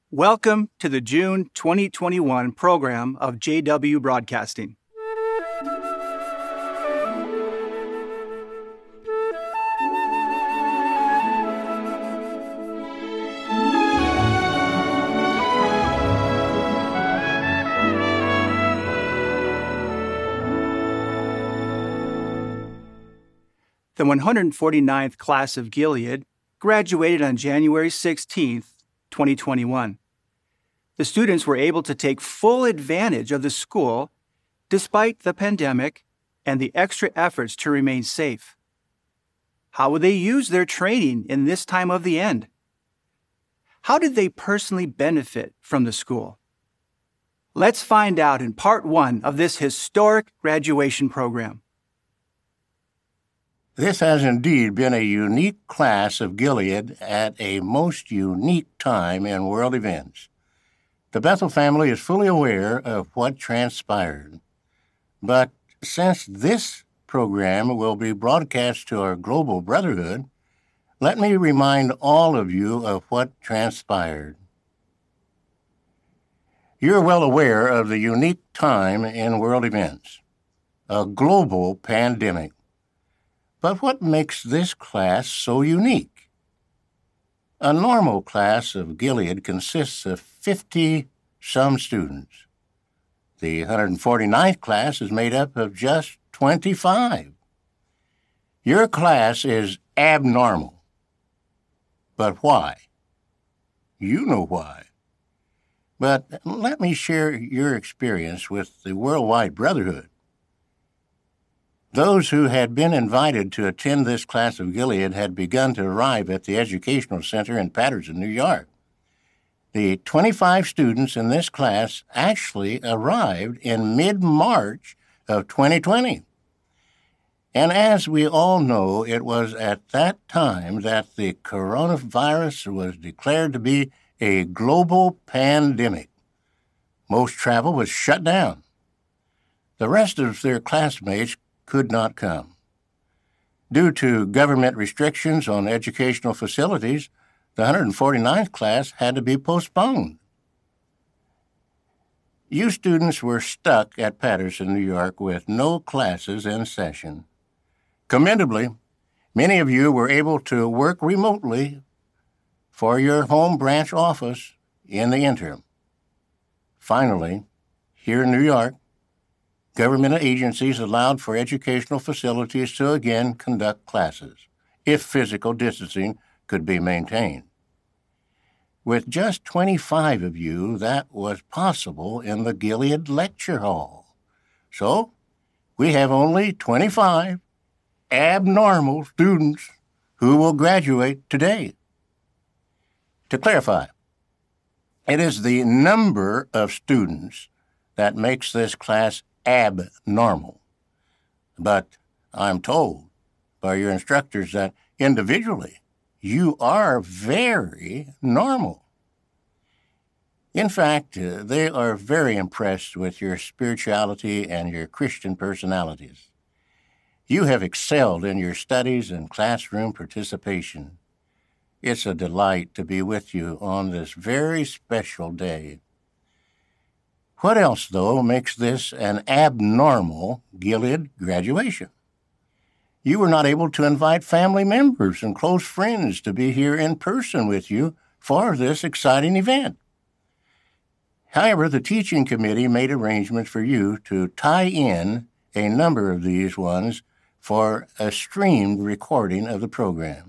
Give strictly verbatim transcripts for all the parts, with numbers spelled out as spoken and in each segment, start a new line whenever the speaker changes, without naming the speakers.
Welcome to the June twenty twenty-one program of J W Broadcasting. The one hundred forty-ninth class of Gilead graduated on January sixteenth, twenty twenty-one. The students were able to take full advantage of the school despite the pandemic and the extra efforts to remain safe. How will they use their training in this time of the end? How did they personally benefit from the school? Let's find out in part one of this historic graduation program.
This has indeed been a unique class of Gilead at a most unique time in world events. The Bethel family is fully aware of what transpired. But since this program will be broadcast to our global brotherhood, let me remind all of you of what transpired. You're well aware of the unique time in world events, a global pandemic. But what makes this class so unique? A normal class of Gilead consists of fifty-some students. The one hundred forty-ninth class is made up of just twenty-five. Your class is abnormal. But why? You know why. But let me share your experience with the Worldwide Brotherhood. Those who had been invited to attend this class of Gilead had begun to arrive at the Educational Center in Paterson, New York. The twenty-five students in this class actually arrived in mid-March of twenty twenty. And as we all know, it was at that time that the coronavirus was declared to be a global pandemic. Most travel was shut down. The rest of their classmates could not come. Due to government restrictions on educational facilities, the one hundred forty-ninth class had to be postponed. You students were stuck at Paterson, New York, with no classes in session. Commendably, many of you were able to work remotely for your home branch office in the interim. Finally, here in New York, government agencies allowed for educational facilities to again conduct classes, if physical distancing could be maintained. With just twenty-five of you, that was possible in the Gilead Lecture Hall. So, we have only twenty-five abnormal students who will graduate today. To clarify, it is the number of students that makes this class abnormal. But I'm told by your instructors that individually you are very normal. In fact, uh, they are very impressed with your spirituality and your Christian personalities. You have excelled in your studies and classroom participation. It's a delight to be with you on this very special day. What else, though, makes this an abnormal Gilead graduation? You were not able to invite family members and close friends to be here in person with you for this exciting event. However, the teaching committee made arrangements for you to tie in a number of these ones for a streamed recording of the program.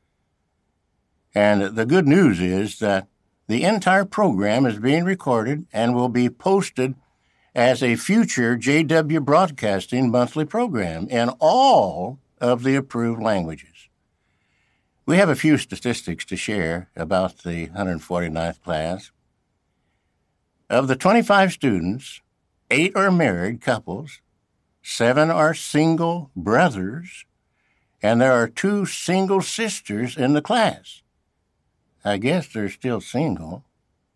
And the good news is that the entire program is being recorded and will be posted as a future J W Broadcasting monthly program in all of the approved languages. We have a few statistics to share about the one hundred forty-ninth class. Of the twenty-five students, eight are married couples, seven are single brothers, and there are two single sisters in the class. I guess they're still single.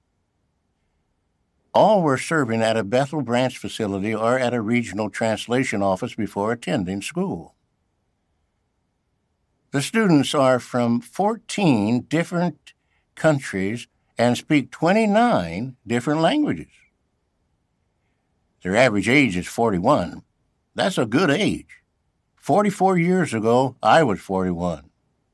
All were serving at a Bethel branch facility or at a regional translation office before attending school. The students are from fourteen different countries and speak twenty-nine different languages. Their average age is forty-one. That's a good age. forty-four years ago, I was forty-one.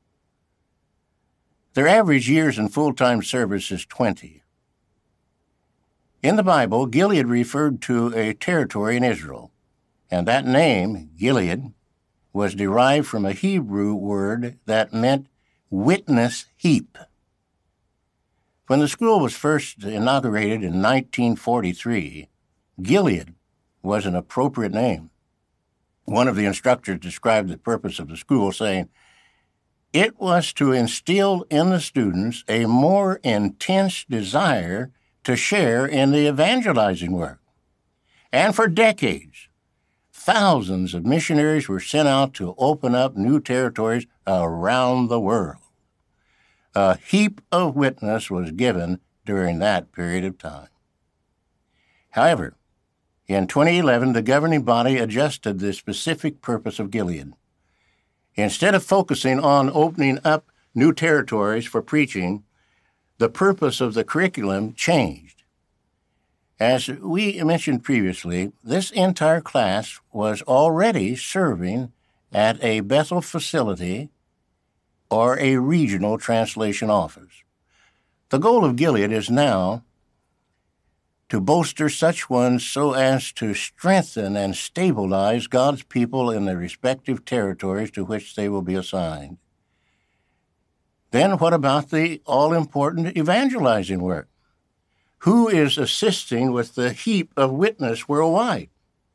Their average years in full-time service is twenty. In the Bible, Gilead referred to a territory in Israel, and that name, Gilead, was derived from a Hebrew word that meant witness heap. When the school was first inaugurated in nineteen forty-three, Gilead was an appropriate name. One of the instructors described the purpose of the school, saying, "It was to instill in the students a more intense desire to share in the evangelizing work." And for decades, thousands of missionaries were sent out to open up new territories around the world. A heap of witness was given during that period of time. However, in twenty eleven, the governing body adjusted the specific purpose of Gilead. Instead of focusing on opening up new territories for preaching, the purpose of the curriculum changed. As we mentioned previously, this entire class was already serving at a Bethel facility or a regional translation office. The goal of Gilead is now to bolster such ones so as to strengthen and stabilize God's people in their respective territories to which they will be assigned. Then what about the all-important evangelizing work? Who is assisting with the heap of witness worldwide?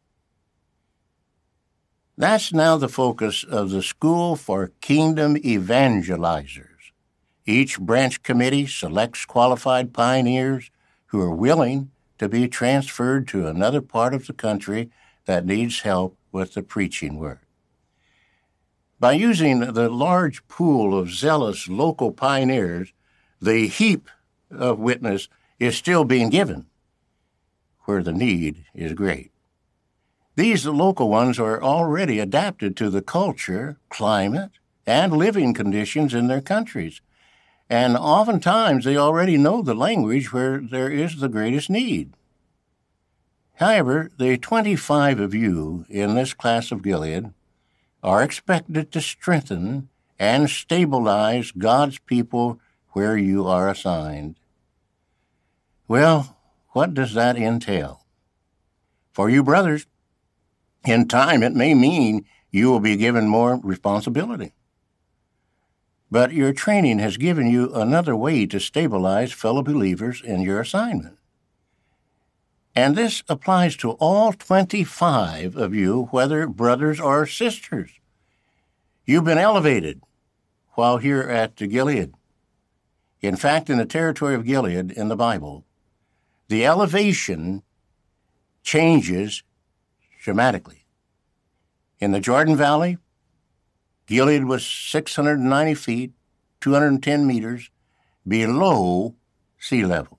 That's now the focus of the School for Kingdom Evangelizers. Each branch committee selects qualified pioneers who are willing to be transferred to another part of the country that needs help with the preaching work. By using the large pool of zealous local pioneers, the heap of witness is still being given where the need is great. These local ones are already adapted to the culture, climate, and living conditions in their countries, and oftentimes they already know the language where there is the greatest need. However, the twenty-five of you in this class of Gilead are expected to strengthen and stabilize God's people where you are assigned. Well, what does that entail? For you brothers, in time it may mean you will be given more responsibility. But your training has given you another way to stabilize fellow believers in your assignment. And this applies to all twenty-five of you, whether brothers or sisters. You've been elevated while here at Gilead. In fact, in the territory of Gilead in the Bible, the elevation changes dramatically. In the Jordan Valley, Gilead was six hundred ninety feet, two hundred ten meters below sea level.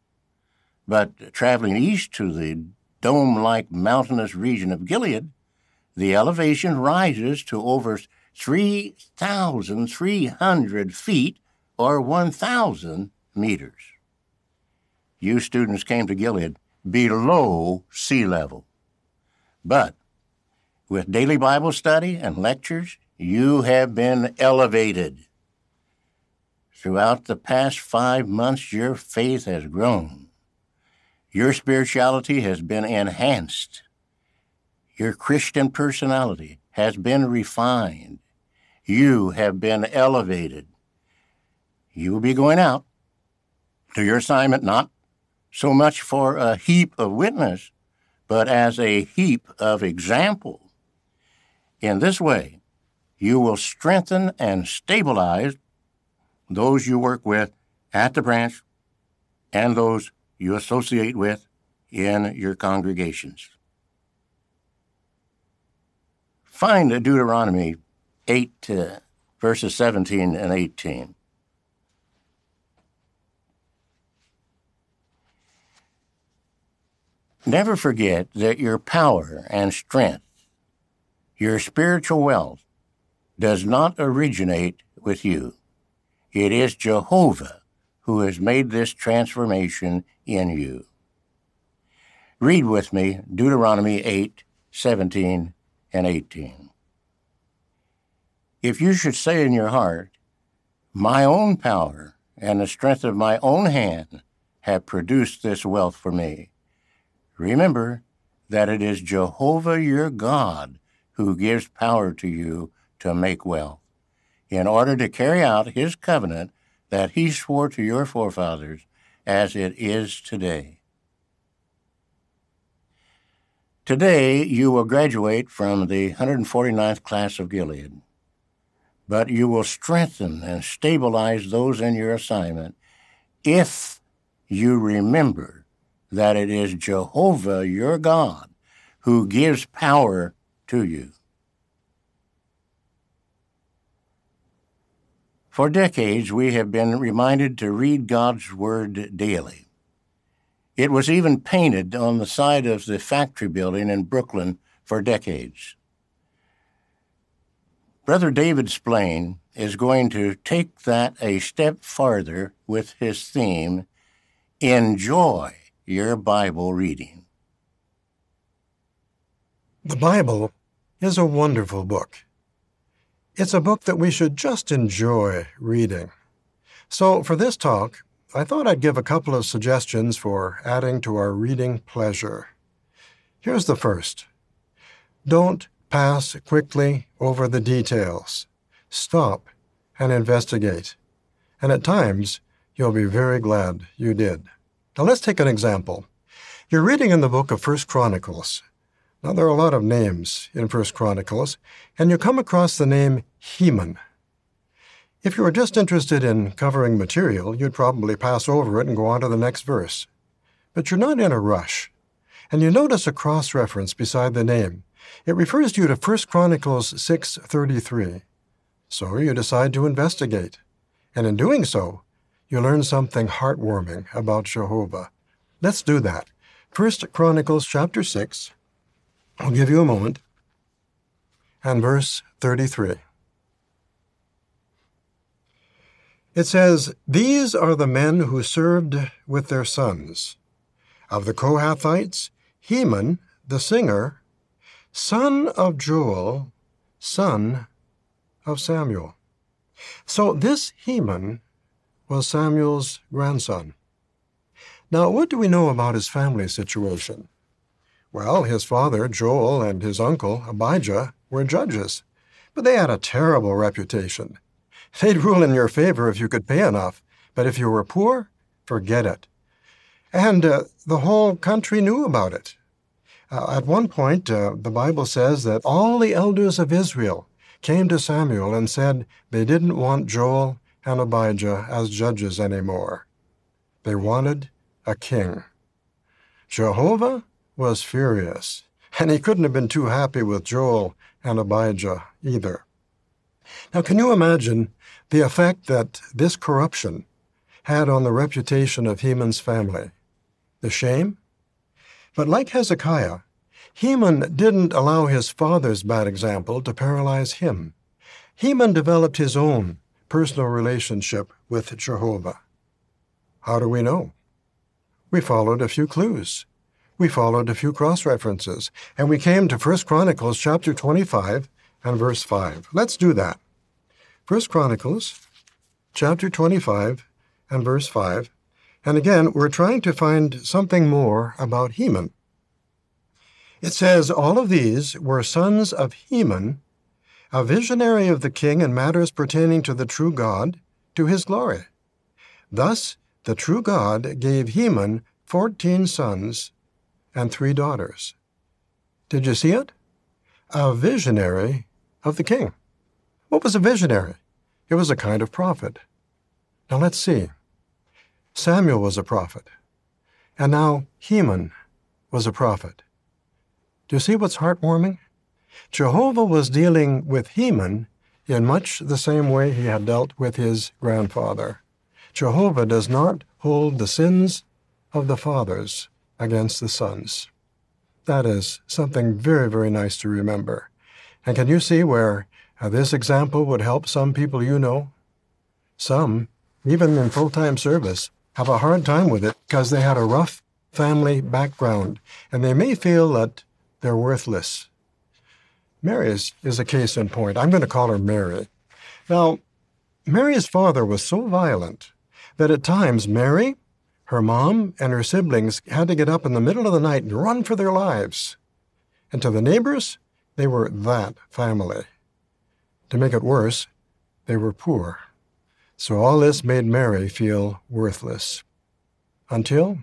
But traveling east to the dome-like mountainous region of Gilead, the elevation rises to over three thousand three hundred feet or one thousand meters. You students came to Gilead below sea level. But with daily Bible study and lectures, you have been elevated. Throughout the past five months, your faith has grown. Your spirituality has been enhanced. Your Christian personality has been refined. You have been elevated. You will be going out to your assignment not so much for a heap of witness, but as a heap of example. In this way, you will strengthen and stabilize those you work with at the branch and those you associate with in your congregations. Find Deuteronomy eight, uh, verses seventeen and eighteen. Never forget that your power and strength, your spiritual wealth, does not originate with you. It is Jehovah who has made this transformation in you. Read with me Deuteronomy eight, seventeen, and eighteen. If you should say in your heart, my own power and the strength of my own hand have produced this wealth for me, remember that it is Jehovah your God who gives power to you to make wealth, in order to carry out his covenant that he swore to your forefathers, as it is today. Today, you will graduate from the one hundred forty-ninth class of Gilead, but you will strengthen and stabilize those in your assignment if you remember that it is Jehovah your God who gives power to you. For decades, we have been reminded to read God's Word daily. It was even painted on the side of the factory building in Brooklyn for decades. Brother David Splain is going to take that a step farther with his theme, Enjoy Your Bible Reading.
The Bible is a wonderful book. It's a book that we should just enjoy reading. So for this talk, I thought I'd give a couple of suggestions for adding to our reading pleasure. Here's the first. Don't pass quickly over the details. Stop and investigate. And at times, you'll be very glad you did. Now let's take an example. You're reading in the book of First Chronicles. Now there are a lot of names in First Chronicles, and you come across the name Heman. If you were just interested in covering material, you'd probably pass over it and go on to the next verse. But you're not in a rush, and you notice a cross-reference beside the name. It refers you to First Chronicles six thirty-three. So you decide to investigate, and in doing so, you learn something heartwarming about Jehovah. Let's do that. First Chronicles chapter six, I'll give you a moment, and verse thirty-three. It says, These are the men who served with their sons. Of the Kohathites, Heman, the singer, son of Joel, son of Samuel. So this Heman was Samuel's grandson. Now, what do we know about his family situation? Well, his father, Joel, and his uncle, Abijah, were judges, but they had a terrible reputation. They'd rule in your favor if you could pay enough, but if you were poor, forget it. And uh, the whole country knew about it. Uh, at one point, uh, the Bible says that all the elders of Israel came to Samuel and said they didn't want Joel and Abijah as judges anymore. They wanted a king. Jehovah was furious, and he couldn't have been too happy with Joel and Abijah either. Now, can you imagine the effect that this corruption had on the reputation of Heman's family? The shame? But like Hezekiah, Heman didn't allow his father's bad example to paralyze him. Heman developed his own personal relationship with Jehovah. How do we know? We followed a few clues. We followed a few cross-references, and we came to First Chronicles chapter twenty-five and verse five. Let's do that. First Chronicles chapter twenty-five and verse five. And again, we're trying to find something more about Heman. It says, All of these were sons of Heman, a visionary of the king in matters pertaining to the true God, to his glory. Thus the true God gave Heman fourteen sons and three daughters. Did you see it? A visionary of the king. What was a visionary? It was a kind of prophet. Now let's see. Samuel was a prophet, and now Heman was a prophet. Do you see what's heartwarming? Jehovah was dealing with Heman in much the same way he had dealt with his grandfather. Jehovah does not hold the sins of the fathers against the sons. That is something very, very nice to remember. And can you see where uh, this example would help some people you know? Some even in full-time service, have a hard time with it because they had a rough family background, and they may feel that they're worthless. Mary is, is a case in point. I'm going to call her Mary. Now, Mary's father was so violent that at times Mary, her mom, and her siblings had to get up in the middle of the night and run for their lives. And to the neighbors, they were that family. To make it worse, they were poor. So all this made Mary feel worthless. Until,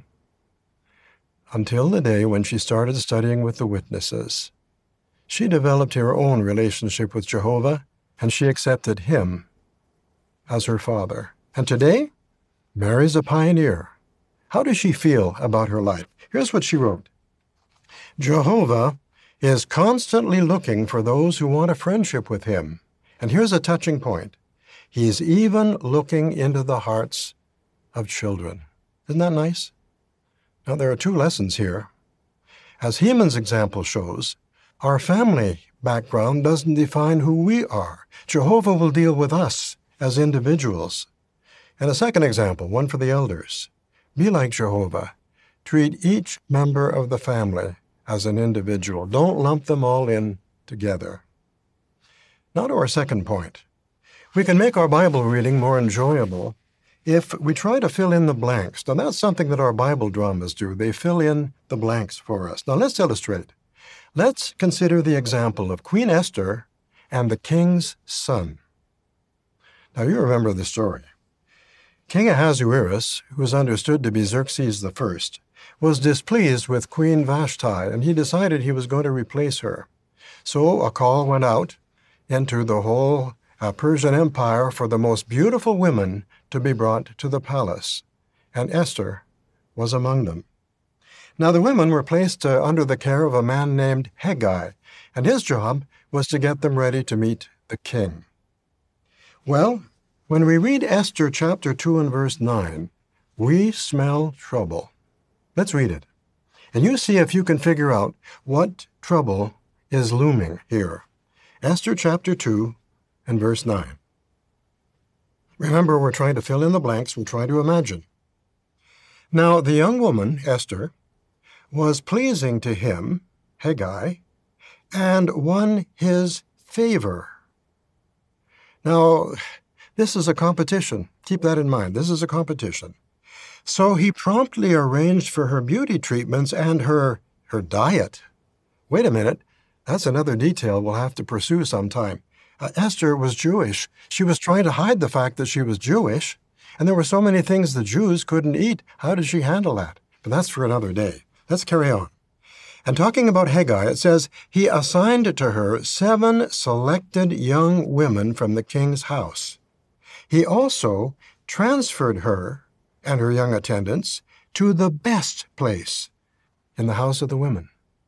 until the day when she started studying with the witnesses. She developed her own relationship with Jehovah, and she accepted him as her father. And today, Mary's a pioneer. How does she feel about her life? Here's what she wrote. Jehovah is constantly looking for those who want a friendship with him. And here's a touching point. He's even looking into the hearts of children. Isn't that nice? Now, there are two lessons here. As Heman's example shows, our family background doesn't define who we are. Jehovah will deal with us as individuals. And a second example, one for the elders. Be like Jehovah. Treat each member of the family as an individual. Don't lump them all in together. Now to our second point. We can make our Bible reading more enjoyable if we try to fill in the blanks. Now that's something that our Bible dramas do. They fill in the blanks for us. Now let's illustrate. Let's consider the example of Queen Esther and the king's son. Now you remember the story. King Ahasuerus, who is understood to be Xerxes the First, was displeased with Queen Vashti, and he decided he was going to replace her. So a call went out into the whole uh, Persian Empire for the most beautiful women to be brought to the palace, and Esther was among them. Now the women were placed uh, under the care of a man named Hegai, and his job was to get them ready to meet the king. Well, when we read Esther chapter two and verse nine, we smell trouble. Let's read it. And you see if you can figure out what trouble is looming here. Esther chapter two and verse nine. Remember, we're trying to fill in the blanks. We're trying to imagine. Now, the young woman, Esther, was pleasing to him, Hegai, and won his favor. Now, this is a competition. Keep that in mind. This is a competition. So he promptly arranged for her beauty treatments and her, her diet. Wait a minute. That's another detail we'll have to pursue sometime. Uh, Esther was Jewish. She was trying to hide the fact that she was Jewish, and there were so many things the Jews couldn't eat. How did she handle that? But that's for another day. Let's carry on. And talking about Hegai, it says, he assigned to her seven selected young women from the king's house. He also transferred her and her young attendants to the best place in the house of the women.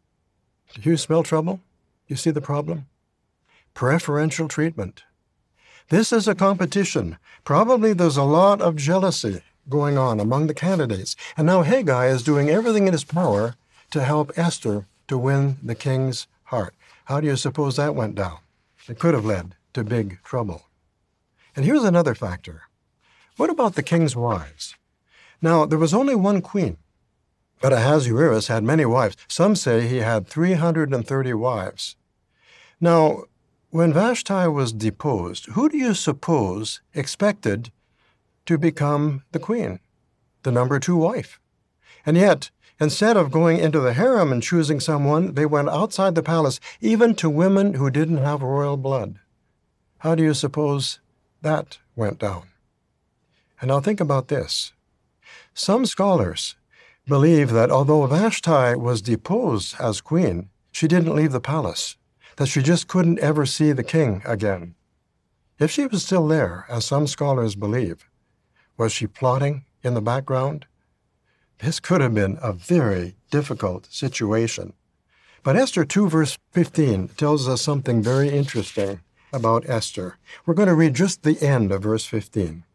Do you smell trouble? You see the problem? Preferential treatment. This is a competition. Probably there's a lot of jealousy going on among the candidates. And now Hegai is doing everything in his power to help Esther to win the king's heart. How do you suppose that went down? It could have led to big trouble. And here's another factor. What about the king's wives? Now, there was only one queen, but Ahasuerus had many wives. Some say he had three hundred thirty wives. Now, when Vashti was deposed, who do you suppose expected to become the queen, the number two wife? And yet, instead of going into the harem and choosing someone, they went outside the palace, even to women who didn't have royal blood. How do you suppose that went down? And now think about this. Some scholars believe that although Vashti was deposed as queen, she didn't leave the palace, that she just couldn't ever see the king again. If she was still there, as some scholars believe, was she plotting in the background? This could have been a very difficult situation. But Esther two, verse fifteen, tells us something very interesting about Esther. We're going to read just the end of verse fifteen.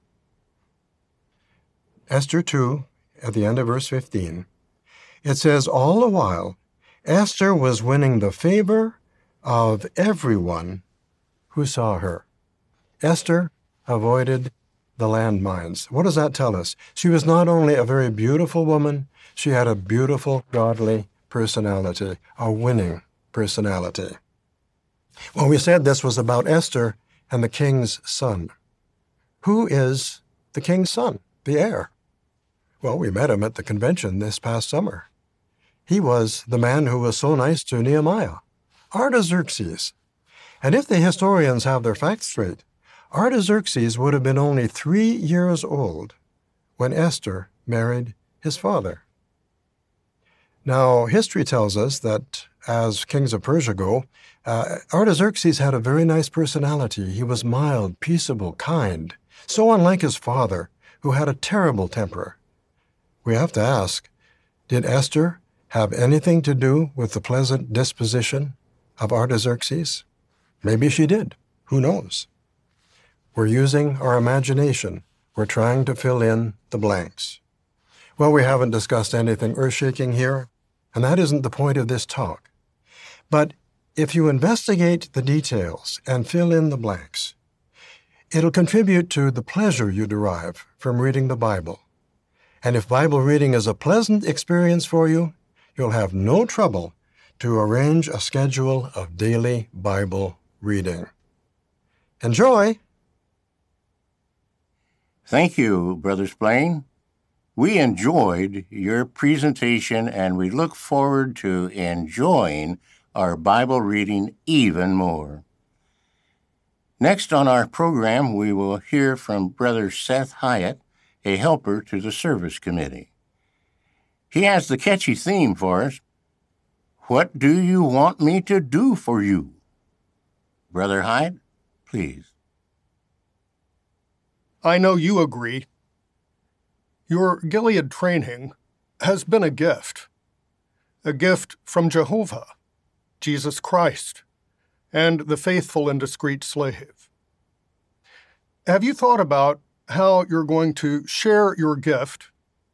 Esther two, at the end of verse fifteen, it says, all the while, Esther was winning the favor of everyone who saw her. Esther avoided the landmines. What does that tell us? She was not only a very beautiful woman, she had a beautiful, godly personality, a winning personality. Well, we said this was about Esther and the king's son. Who is the king's son, the heir? Well, we met him at the convention this past summer. He was the man who was so nice to Nehemiah, Artaxerxes. And if the historians have their facts straight, Artaxerxes would have been only three years old when Esther married his father. Now, history tells us that as kings of Persia go, uh, Artaxerxes had a very nice personality. He was mild, peaceable, kind, so unlike his father, who had a terrible temper. We have to ask, did Esther have anything to do with the pleasant disposition of Artaxerxes? Maybe she did. Who knows? We're using our imagination. We're trying to fill in the blanks. Well, we haven't discussed anything earth-shaking here, and that isn't the point of this talk. But if you investigate the details and fill in the blanks, it'll contribute to the pleasure you derive from reading the Bible. And if Bible reading is a pleasant experience for you, you'll have no trouble to arrange a schedule of daily Bible reading. Enjoy!
Thank you, Brother Splain. We enjoyed your presentation, and we look forward to enjoying our Bible reading even more. Next on our program, we will hear from Brother Seth Hyatt, a helper to the service committee. He has the catchy theme for us, "What do you want me to do for you?" Brother Hyatt, please.
I know you agree. Your Gilead training has been a gift, a gift from Jehovah, Jesus Christ, and the faithful and discreet slave. Have you thought about how you're going to share your gift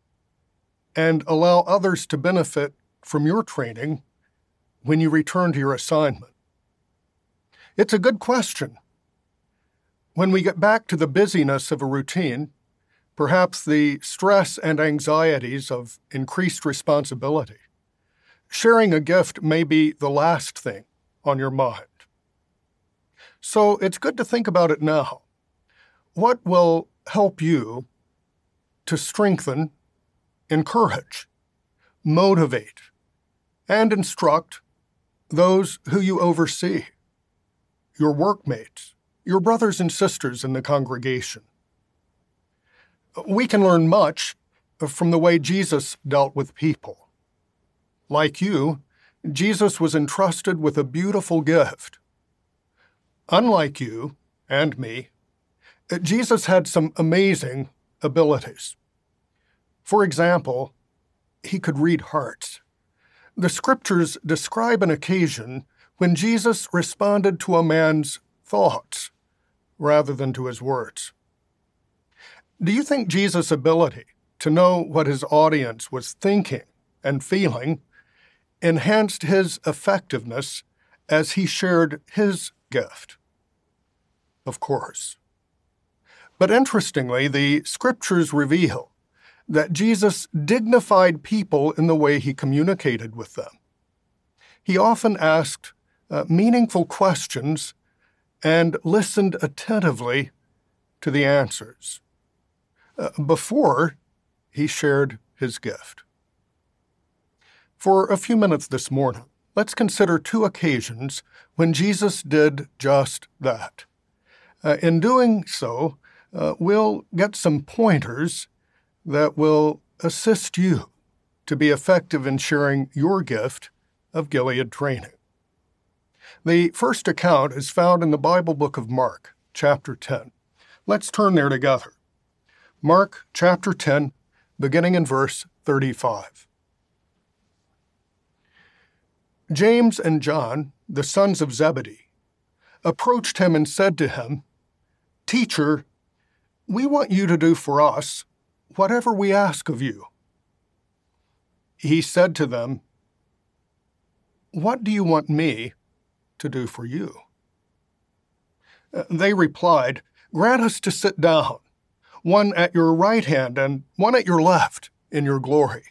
and allow others to benefit from your training when you return to your assignment? It's a good question. When we get back to the busyness of a routine, perhaps the stress and anxieties of increased responsibility, sharing a gift may be the last thing on your mind. So it's good to think about it now. What will help you to strengthen, encourage, motivate, and instruct those who you oversee, your workmates, your brothers and sisters in the congregation? We can learn much from the way Jesus dealt with people. Like you, Jesus was entrusted with a beautiful gift. Unlike you and me, Jesus had some amazing abilities. For example, he could read hearts. The scriptures describe an occasion when Jesus responded to a man's thoughts rather than to his words. Do you think Jesus' ability to know what his audience was thinking and feeling enhanced his effectiveness as he shared his gift? Of course. But interestingly, the scriptures reveal that Jesus dignified people in the way he communicated with them. He often asked uh, meaningful questions and listened attentively to the answers uh, before he shared his gift. For a few minutes this morning, let's consider two occasions when Jesus did just that. Uh, in doing so, uh, we'll get some pointers that will assist you to be effective in sharing your gift of Gilead training. The first account is found in the Bible book of Mark, chapter ten. Let's turn there together. Mark, chapter ten, beginning in verse thirty-five. James and John, the sons of Zebedee, approached him and said to him, "Teacher, we want you to do for us whatever we ask of you." He said to them, "What do you want me to do for you?" They replied, "Grant us to sit down, one at your right hand and one at your left in your glory.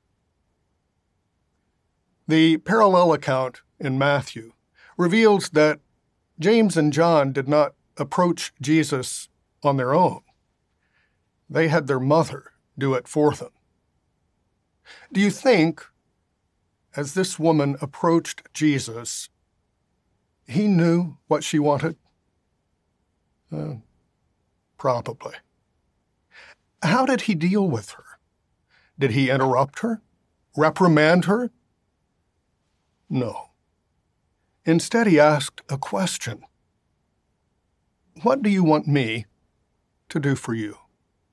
The parallel account in Matthew reveals that James and John did not approach Jesus on their own. They had their mother do it for them. Do you think, as this woman approached Jesus, he knew what she wanted? Uh, probably. How did he deal with her? Did he interrupt her? Reprimand her? No. Instead, he asked a question. What do you want me to do for you?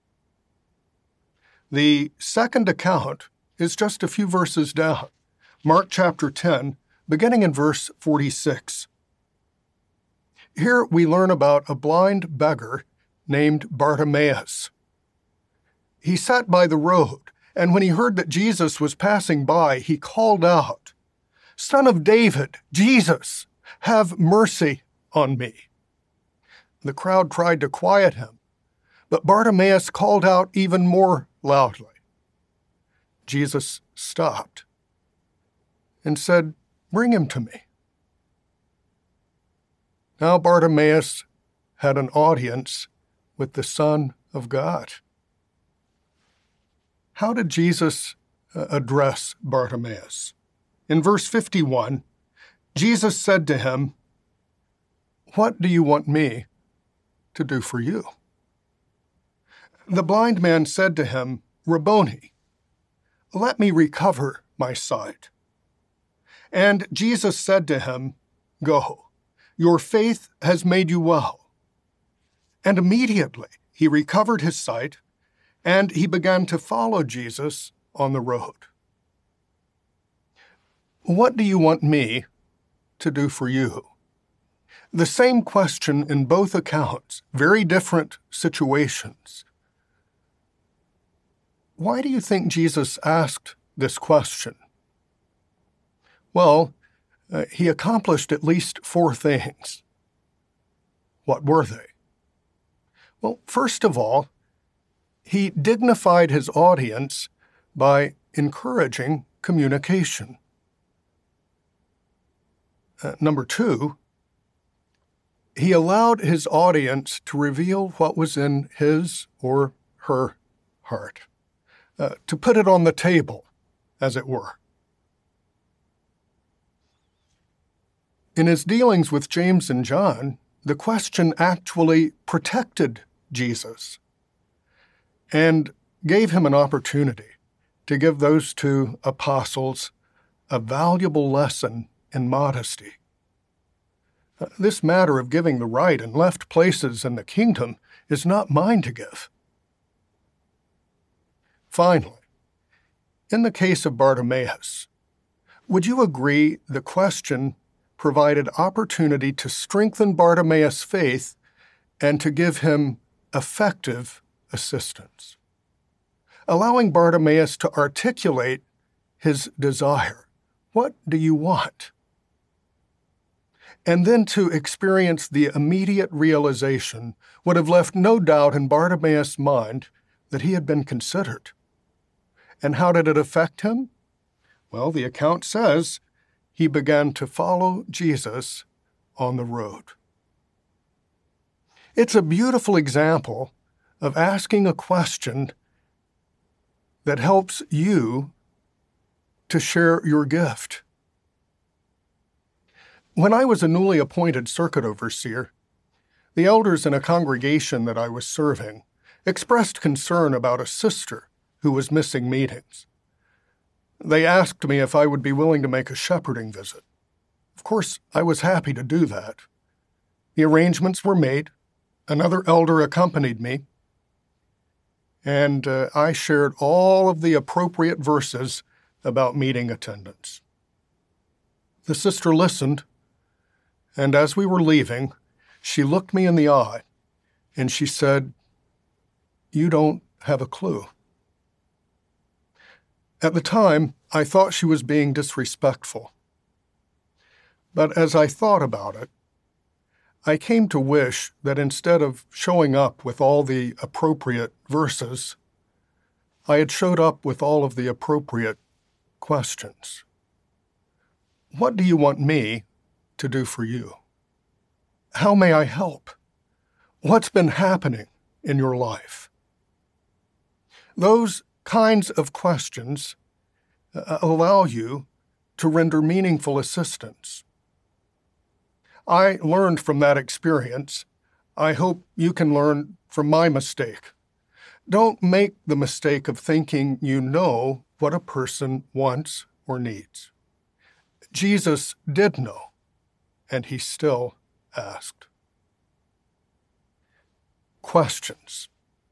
The second account is just a few verses down. Mark chapter ten, beginning in verse forty-six. Here we learn about a blind beggar named Bartimaeus. He sat by the road, and when he heard that Jesus was passing by, he called out, "Son of David, Jesus, have mercy on me." The crowd tried to quiet him, but Bartimaeus called out even more loudly. Jesus stopped and said, "Bring him to me." Now Bartimaeus had an audience with the Son of God. How did Jesus uh, address Bartimaeus? In verse fifty-one, Jesus said to him, "What do you want me to do for you?" The blind man said to him, "Rabboni, let me recover my sight." And Jesus said to him, "Go, your faith has made you well." And immediately he recovered his sight, and he began to follow Jesus on the road. What do you want me to do for you? The same question in both accounts, very different situations. Why do you think Jesus asked this question? Well, uh, he accomplished at least four things. What were they? Well, first of all, he dignified his audience by encouraging communication. Uh, number two, he allowed his audience to reveal what was in his or her heart, uh, to put it on the table, as it were. In his dealings with James and John, the question actually protected Jesus and gave him an opportunity to give those two apostles a valuable lesson in modesty. This matter of giving the right and left places in the kingdom is not mine to give. Finally, in the case of Bartimaeus, would you agree the question provided opportunity to strengthen Bartimaeus' faith and to give him effective assistance, allowing Bartimaeus to articulate his desire? What do you want? And then to experience the immediate realization would have left no doubt in Bartimaeus' mind that he had been considered. And how did it affect him? Well, the account says he began to follow Jesus on the road. It's a beautiful example of asking a question that helps you to share your gift. When I was a newly appointed circuit overseer, the elders in a congregation that I was serving expressed concern about a sister who was missing meetings. They asked me if I would be willing to make a shepherding visit. Of course, I was happy to do that. The arrangements were made. Another elder accompanied me, and uh, I shared all of the appropriate verses about meeting attendance. The sister listened, and as we were leaving, she looked me in the eye, and she said, "You don't have a clue." At the time, I thought she was being disrespectful. But as I thought about it, I came to wish that instead of showing up with all the appropriate verses, I had showed up with all of the appropriate questions. What do you want me to do for you? How may I help? What's been happening in your life? Those kinds of questions uh, allow you to render meaningful assistance. I learned from that experience. I hope you can learn from my mistake. Don't make the mistake of thinking you know what a person wants or needs. Jesus did know, and he still asked. Questions.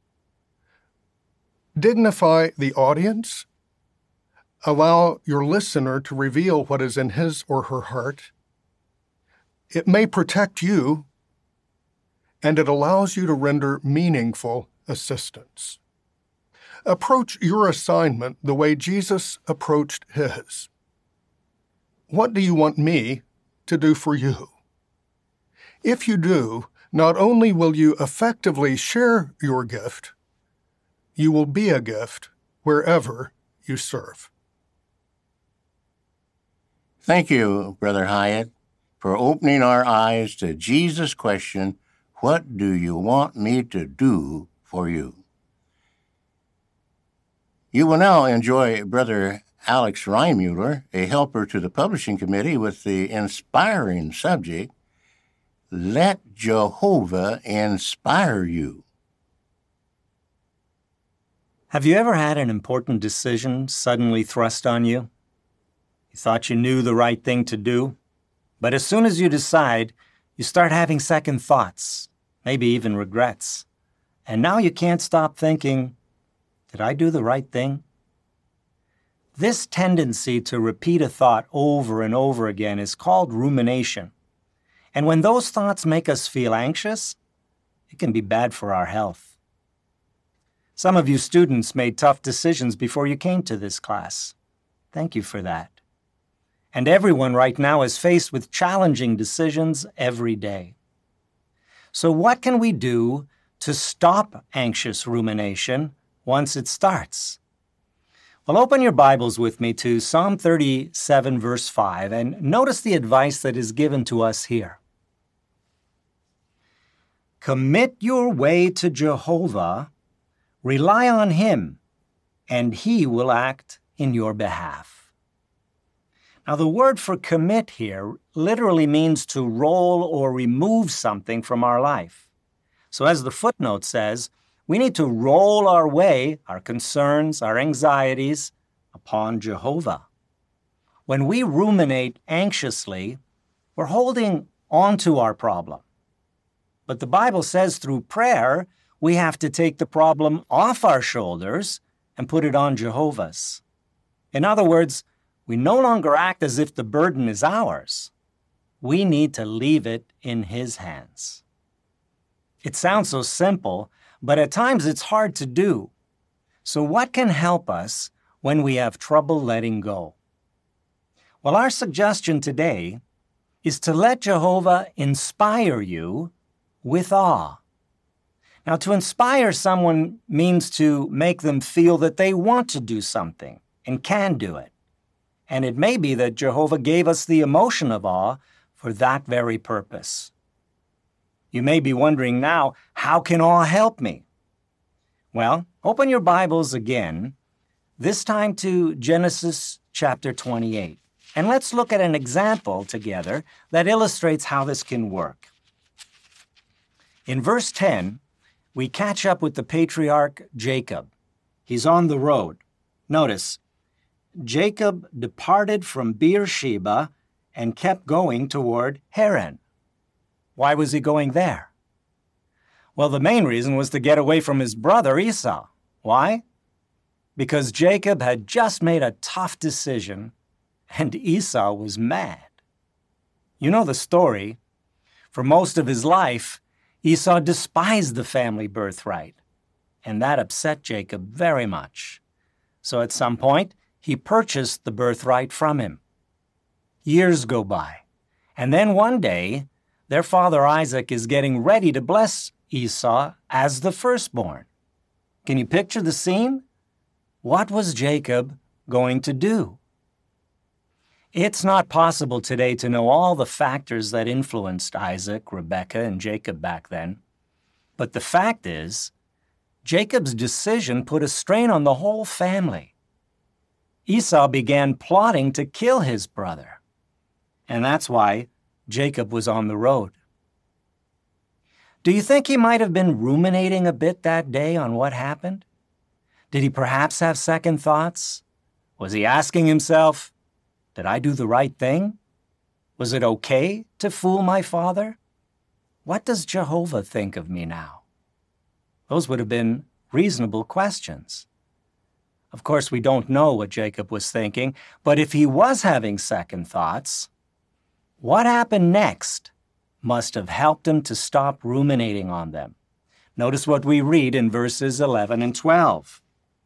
Dignify the audience. Allow your listener to reveal what is in his or her heart. It may protect you, and it allows you to render meaningful assistance. Approach your assignment the way Jesus approached his. What do you want me to do for you? If you do, not only will you effectively share your gift, you will be a gift wherever you serve.
Thank you, Brother Hyatt, for opening our eyes to Jesus' question, what do you want me to do for you? You will now enjoy Brother Alex Reimuller, a helper to the publishing committee, with the inspiring subject, Let Jehovah Inspire You.
Have you ever had an important decision suddenly thrust on you? You thought you knew the right thing to do, but as soon as you decide, you start having second thoughts, maybe even regrets. And now you can't stop thinking, did I do the right thing? This tendency to repeat a thought over and over again is called rumination. And when those thoughts make us feel anxious, it can be bad for our health. Some of you students made tough decisions before you came to this class. Thank you for that. And everyone right now is faced with challenging decisions every day. So what can we do to stop anxious rumination once it starts? Well, open your Bibles with me to Psalm thirty-seven, verse five, and notice the advice that is given to us here. Commit your way to Jehovah, rely on him, and he will act in your behalf. Now, the word for commit here literally means to roll or remove something from our life. So as the footnote says, we need to roll our way, our concerns, our anxieties, upon Jehovah. When we ruminate anxiously, we're holding on to our problem. But the Bible says through prayer, we have to take the problem off our shoulders and put it on Jehovah's. In other words, we no longer act as if the burden is ours. We need to leave it in his hands. It sounds so simple, but at times it's hard to do. So what can help us when we have trouble letting go? Well, our suggestion today is to let Jehovah inspire you with awe. Now, to inspire someone means to make them feel that they want to do something and can do it. And it may be that Jehovah gave us the emotion of awe for that very purpose. You may be wondering now, how can awe help me? Well, open your Bibles again, this time to Genesis chapter twenty-eight. And let's look at an example together that illustrates how this can work. In verse ten, we catch up with the patriarch Jacob. He's on the road. Notice, Jacob departed from Beersheba and kept going toward Haran. Why was he going there? Well, the main reason was to get away from his brother Esau. Why? Because Jacob had just made a tough decision, and Esau was mad. You know the story. For most of his life, Esau despised the family birthright, and that upset Jacob very much. So at some point, he purchased the birthright from him. Years go by, and then one day, their father Isaac is getting ready to bless Esau as the firstborn. Can you picture the scene? What was Jacob going to do? It's not possible today to know all the factors that influenced Isaac, Rebekah, and Jacob back then. But the fact is, Jacob's decision put a strain on the whole family. Esau began plotting to kill his brother, and that's why Jacob was on the road. Do you think he might have been ruminating a bit that day on what happened? Did he perhaps have second thoughts? Was he asking himself, did I do the right thing? Was it okay to fool my father? What does Jehovah think of me now? Those would have been reasonable questions. Of course, we don't know what Jacob was thinking, but if he was having second thoughts, what happened next must have helped him to stop ruminating on them. Notice what we read in verses eleven and twelve.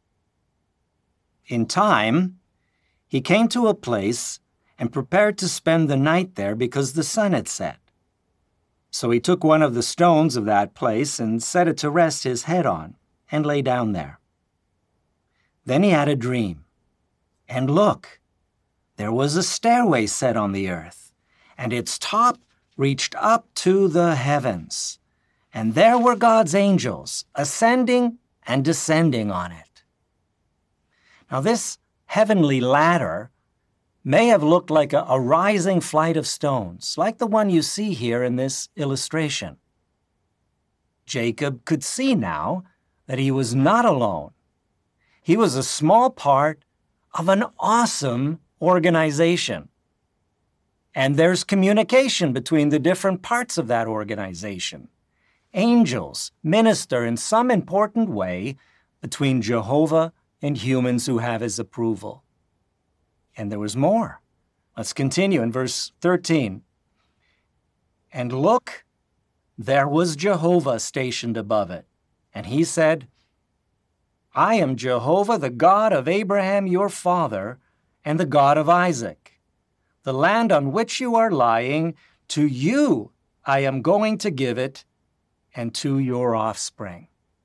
In time, he came to a place and prepared to spend the night there because the sun had set. So he took one of the stones of that place and set it to rest his head on, and lay down there. Then he had a dream. And look, there was a stairway set on the earth, and its top reached up to the heavens. And there were God's angels, ascending and descending on it. Now this heavenly ladder may have looked like a, a rising flight of stones, like the one you see here in this illustration. Jacob could see now that he was not alone. He was a small part of an awesome organization. And there's communication between the different parts of that organization. Angels minister in some important way between Jehovah and humans who have his approval. And there was more. Let's continue in verse thirteen. And look, there was Jehovah stationed above it. And he said, I am Jehovah, the God of Abraham your father, and the God of Isaac. The land on which you are lying, to you I am going to give it, and to your offspring.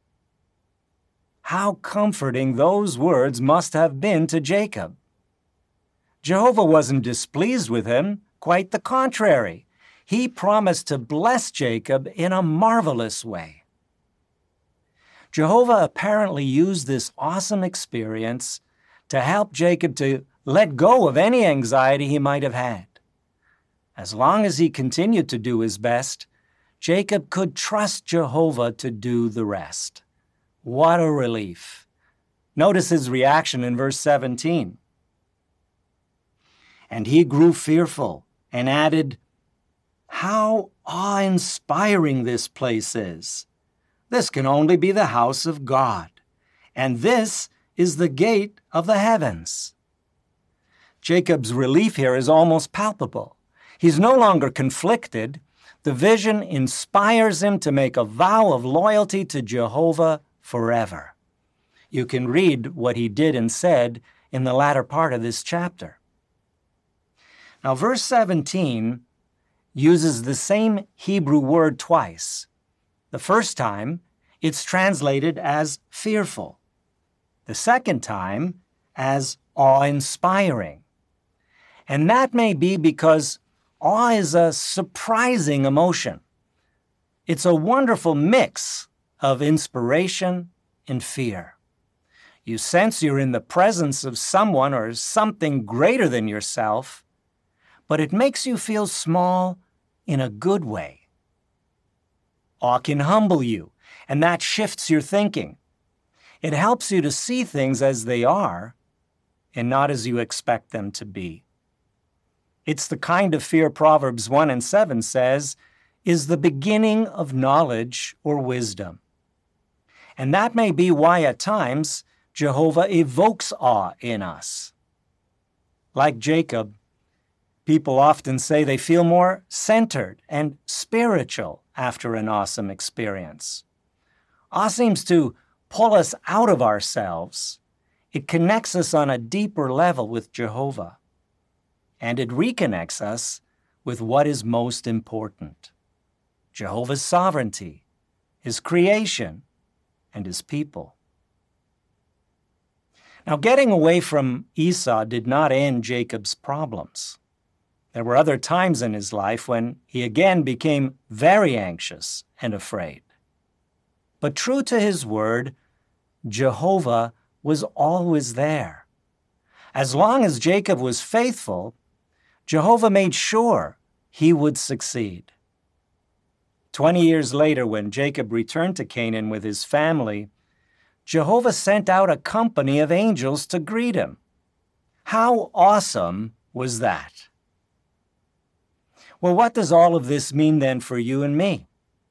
How comforting those words must have been to Jacob. Jehovah wasn't displeased with him, quite the contrary. He promised to bless Jacob in a marvelous way. Jehovah apparently used this awesome experience to help Jacob to let go of any anxiety he might have had. As long as he continued to do his best, Jacob could trust Jehovah to do the rest. What a relief. Notice his reaction in verse seventeen. And he grew fearful and added, how awe-inspiring this place is. This can only be the house of God, and this is the gate of the heavens. Jacob's relief here is almost palpable. He's no longer conflicted. The vision inspires him to make a vow of loyalty to Jehovah forever. You can read what he did and said in the latter part of this chapter. Now, verse seventeen uses the same Hebrew word twice. The first time, it's translated as fearful. The second time, as awe-inspiring. And that may be because awe is a surprising emotion. It's a wonderful mix of inspiration and fear. You sense you're in the presence of someone or something greater than yourself, but it makes you feel small in a good way. Awe can humble you, and that shifts your thinking. It helps you to see things as they are and not as you expect them to be. It's the kind of fear Proverbs one and seven says is the beginning of knowledge or wisdom. And that may be why at times Jehovah evokes awe in us. Like Jacob, people often say they feel more centered and spiritual after an awesome experience. Awe seems to pull us out of ourselves. It connects us on a deeper level with Jehovah. And it reconnects us with what is most important. Jehovah's sovereignty, His creation, and His people. Now, getting away from Esau did not end Jacob's problems. There were other times in his life when he again became very anxious and afraid. But true to his word, Jehovah was always there. As long as Jacob was faithful, Jehovah made sure he would succeed. Twenty years later, when Jacob returned to Canaan with his family, Jehovah sent out a company of angels to greet him. How awesome was that? Well, what does all of this mean then for you and me?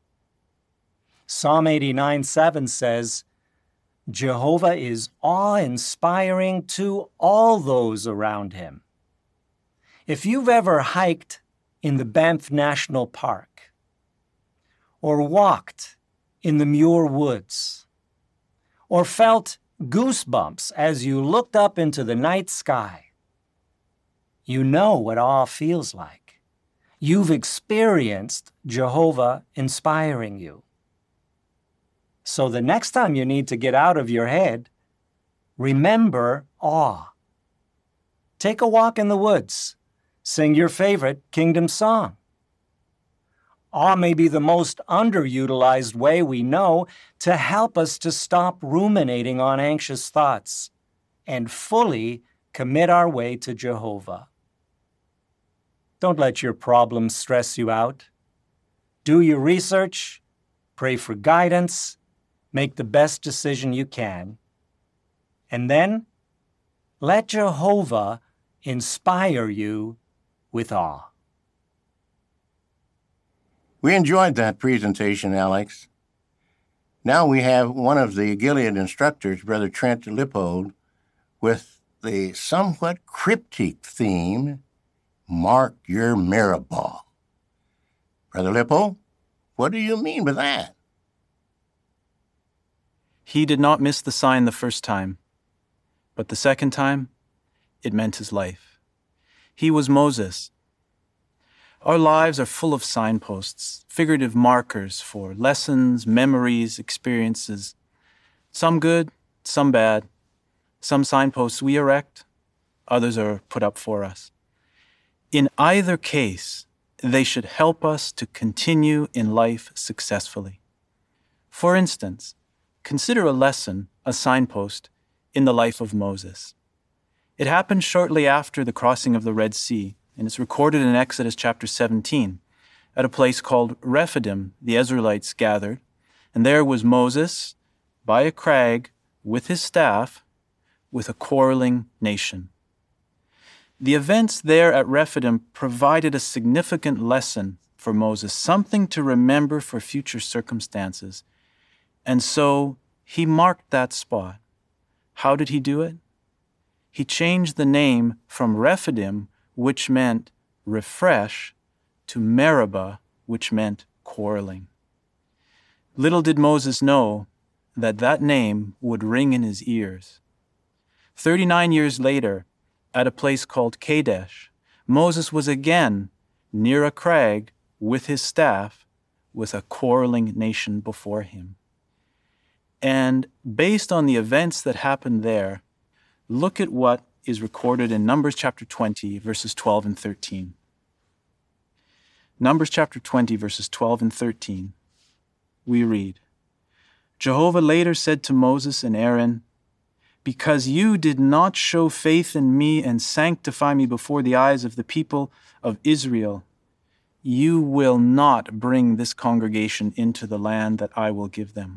Psalm eighty-nine seven says, Jehovah is awe-inspiring to all those around him. If you've ever hiked in the Banff National Park or walked in the Muir Woods or felt goosebumps as you looked up into the night sky, you know what awe feels like. You've experienced Jehovah inspiring you. So the next time you need to get out of your head, remember awe. Take a walk in the woods. Sing your favorite kingdom song. Awe may be the most underutilized way we know to help us to stop ruminating on anxious thoughts and fully commit our way to Jehovah. Don't let your problems stress you out. Do your research, pray for guidance, make the best decision you can, and then let Jehovah inspire you with awe.
We enjoyed that presentation, Alex. Now we have one of the Gilead instructors, Brother Trent Lippold, with the somewhat cryptic theme, Mark Your Meribah. Brother Lippold, what do you mean by that?
He did not miss the sign the first time, but the second time, it meant his life. He was Moses. Our lives are full of signposts, figurative markers for lessons, memories, experiences. Some good, some bad. Some signposts we erect, others are put up for us. In either case, they should help us to continue in life successfully. For instance, consider a lesson, a signpost, in the life of Moses. It happened shortly after the crossing of the Red Sea, and it's recorded in Exodus chapter seventeen. At a place called Rephidim, the Israelites gathered, and there was Moses by a crag with his staff with a quarreling nation. The events there at Rephidim provided a significant lesson for Moses, something to remember for future circumstances. And so he marked that spot. How did he do it? He changed the name from Rephidim, which meant refresh, to Meribah, which meant quarreling. Little did Moses know that that name would ring in his ears. Thirty-nine years later, at a place called Kadesh, Moses was again near a crag with his staff, with a quarreling nation before him. And based on the events that happened there, look at what is recorded in Numbers chapter twenty, verses twelve and thirteen. Numbers chapter twenty, verses twelve and thirteen. We read, Jehovah later said to Moses and Aaron, because you did not show faith in me and sanctify me before the eyes of the people of Israel, you will not bring this congregation into the land that I will give them.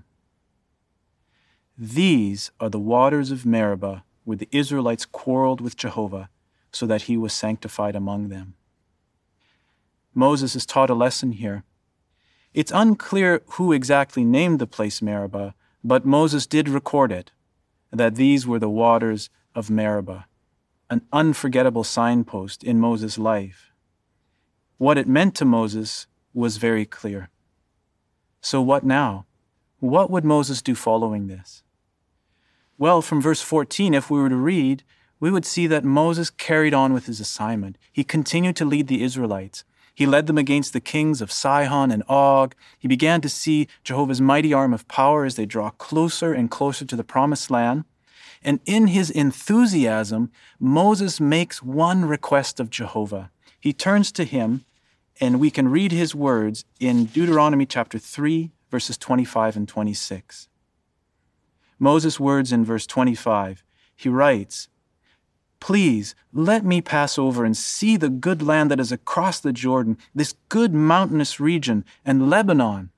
These are the waters of Meribah, where the Israelites quarreled with Jehovah, so that he was sanctified among them. Moses is taught a lesson here. It's unclear who exactly named the place Meribah, but Moses did record it, that these were the waters of Meribah, an unforgettable signpost in Moses' life. What it meant to Moses was very clear. So what now? What would Moses do following this? Well, from verse fourteen, if we were to read, we would see that Moses carried on with his assignment. He continued to lead the Israelites. He led them against the kings of Sihon and Og. He began to see Jehovah's mighty arm of power as they draw closer and closer to the promised land. And in his enthusiasm, Moses makes one request of Jehovah. He turns to him, and we can read his words in Deuteronomy chapter three, verses twenty-five and twenty-six. Moses' words in verse twenty-five, he writes, "Please let me pass over and see the good land that is across the Jordan, this good mountainous region, and Lebanon."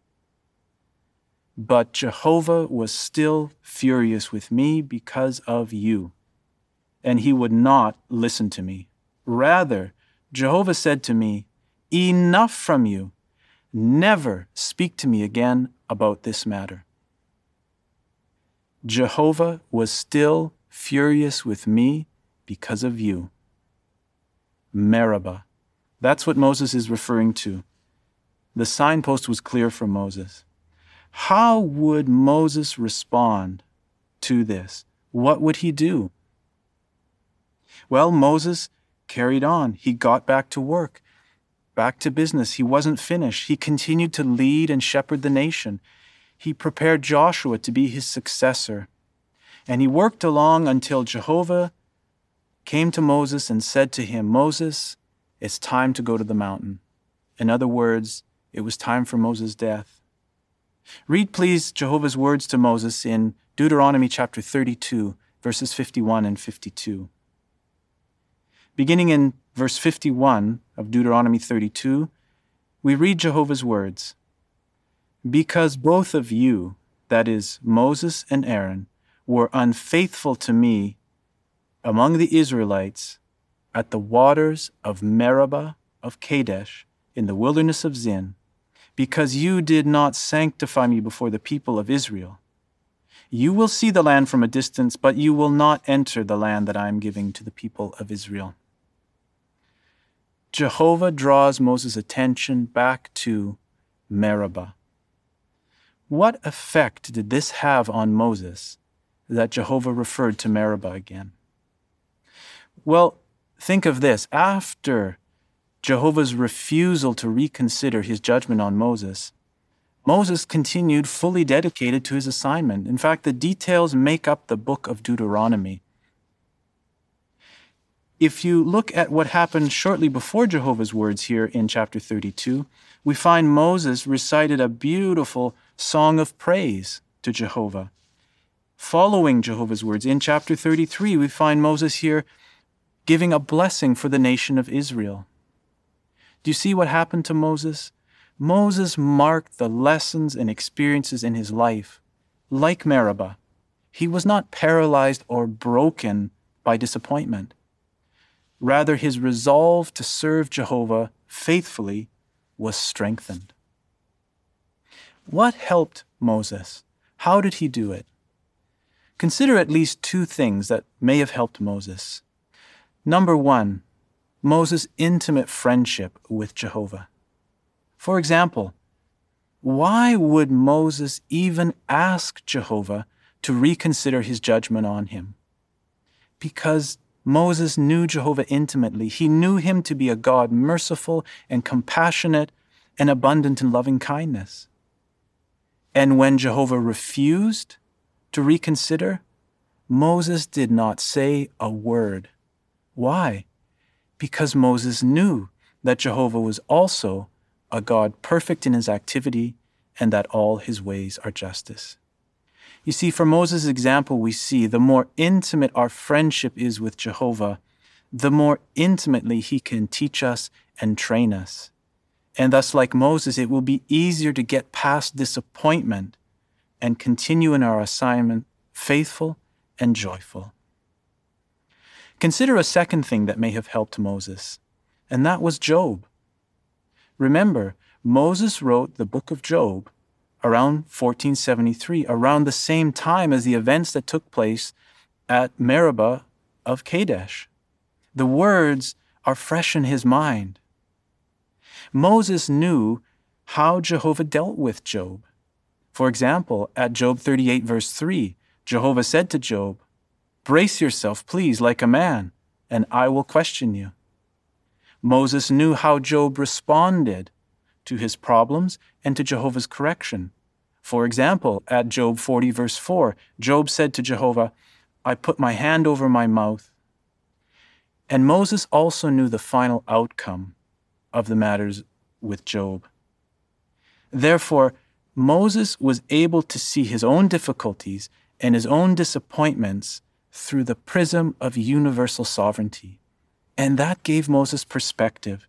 But Jehovah was still furious with me because of you, and he would not listen to me. Rather, Jehovah said to me, "Enough from you. Never speak to me again about this matter." Jehovah was still furious with me because of you. Meribah. That's what Moses is referring to. The signpost was clear for Moses. How would Moses respond to this? What would he do? Well, Moses carried on. He got back to work, back to business. He wasn't finished. He continued to lead and shepherd the nation. He prepared Joshua to be his successor. And he worked along until Jehovah came to Moses and said to him, "Moses, it's time to go to the mountain." In other words, it was time for Moses' death. Read, please, Jehovah's words to Moses in Deuteronomy chapter thirty-two, verses fifty-one and fifty-two. Beginning in verse fifty-one of Deuteronomy thirty-two, we read Jehovah's words, "Because both of you, that is, Moses and Aaron, were unfaithful to me among the Israelites at the waters of Meribah of Kadesh in the wilderness of Zin, because you did not sanctify me before the people of Israel. You will see the land from a distance, but you will not enter the land that I am giving to the people of Israel." Jehovah draws Moses' attention back to Meribah. What effect did this have on Moses that Jehovah referred to Meribah again? Well, think of this. After Jehovah's refusal to reconsider his judgment on Moses, Moses continued fully dedicated to his assignment. In fact, the details make up the book of Deuteronomy. If you look at what happened shortly before Jehovah's words here in chapter thirty-two, we find Moses recited a beautiful song of praise to Jehovah. Following Jehovah's words, in chapter thirty-three, we find Moses here giving a blessing for the nation of Israel. Do you see what happened to Moses? Moses marked the lessons and experiences in his life. Like Meribah, he was not paralyzed or broken by disappointment. Rather, his resolve to serve Jehovah faithfully was strengthened. What helped Moses? How did he do it? Consider at least two things that may have helped Moses. Number one, Moses' intimate friendship with Jehovah. For example, why would Moses even ask Jehovah to reconsider his judgment on him? Because Moses knew Jehovah intimately. He knew him to be a God merciful and compassionate and abundant in loving kindness. And when Jehovah refused to reconsider, Moses did not say a word. Why? Because Moses knew that Jehovah was also a God perfect in his activity and that all his ways are justice. You see, from Moses' example, we see the more intimate our friendship is with Jehovah, the more intimately he can teach us and train us. And thus, like Moses, it will be easier to get past disappointment and continue in our assignment faithful and joyful. Consider a second thing that may have helped Moses, and that was Job. Remember, Moses wrote the book of Job around fourteen seventy-three, around the same time as the events that took place at Meribah of Kadesh. The words are fresh in his mind. Moses knew how Jehovah dealt with Job. For example, at Job thirty-eight, verse three, Jehovah said to Job, "Brace yourself, please, like a man, and I will question you." Moses knew how Job responded to his problems and to Jehovah's correction. For example, at Job forty, verse four, Job said to Jehovah, "I put my hand over my mouth." And Moses also knew the final outcome of the matters with Job. Therefore, Moses was able to see his own difficulties and his own disappointments through the prism of universal sovereignty. And that gave Moses perspective.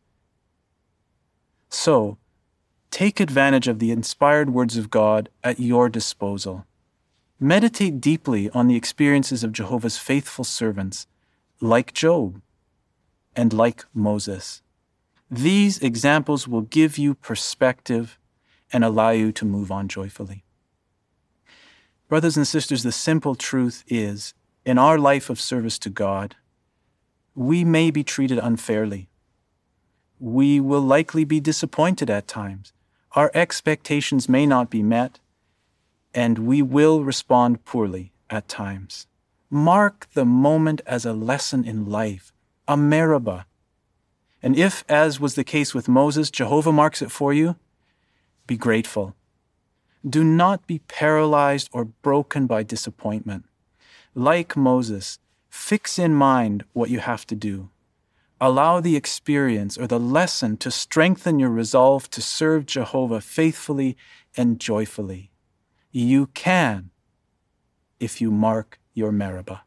So, take advantage of the inspired words of God at your disposal. Meditate deeply on the experiences of Jehovah's faithful servants, like Job and like Moses. These examples will give you perspective and allow you to move on joyfully. Brothers and sisters, the simple truth is, in our life of service to God, we may be treated unfairly. We will likely be disappointed at times. Our expectations may not be met, and we will respond poorly at times. Mark the moment as a lesson in life, a Meribah. And if, as was the case with Moses, Jehovah marks it for you, be grateful. Do not be paralyzed or broken by disappointment. Like Moses, fix in mind what you have to do. Allow the experience or the lesson to strengthen your resolve to serve Jehovah faithfully and joyfully. You can, if you mark your Meribah.